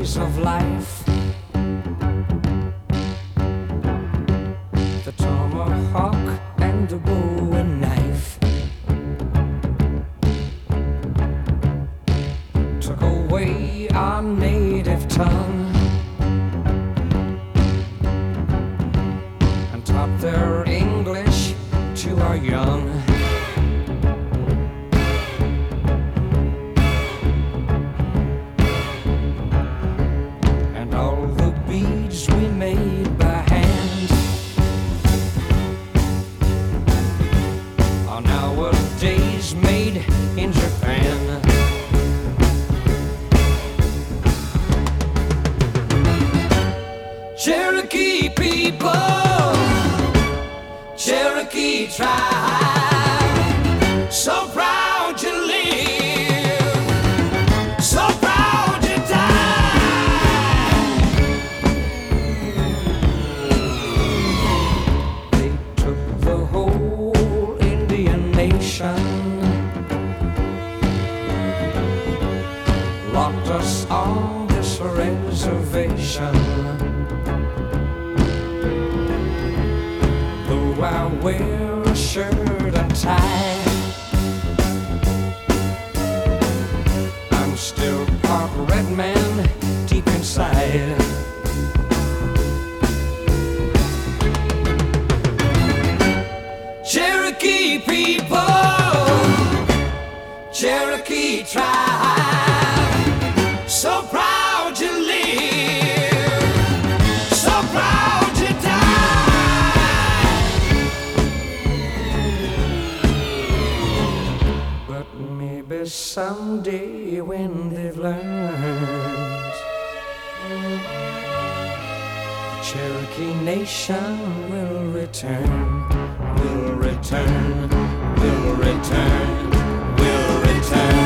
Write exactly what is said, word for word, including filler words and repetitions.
ways of life. The tomahawk and the bow and knife took away our native tongue and taught their English to our young. And all the beads we made by hand are nowadays made in Japan. Cherokee people, Cherokee tribe, so proud to live, so proud to die. They took the whole Indian nation, locked us on this reservation. Though I wear a shirt and tie, I'm still part red man deep inside. Cherokee people, Cherokee tribe, so proud to live, so proud to die. But maybe someday when they've learned, the Cherokee nation will return, will return, will return, will return.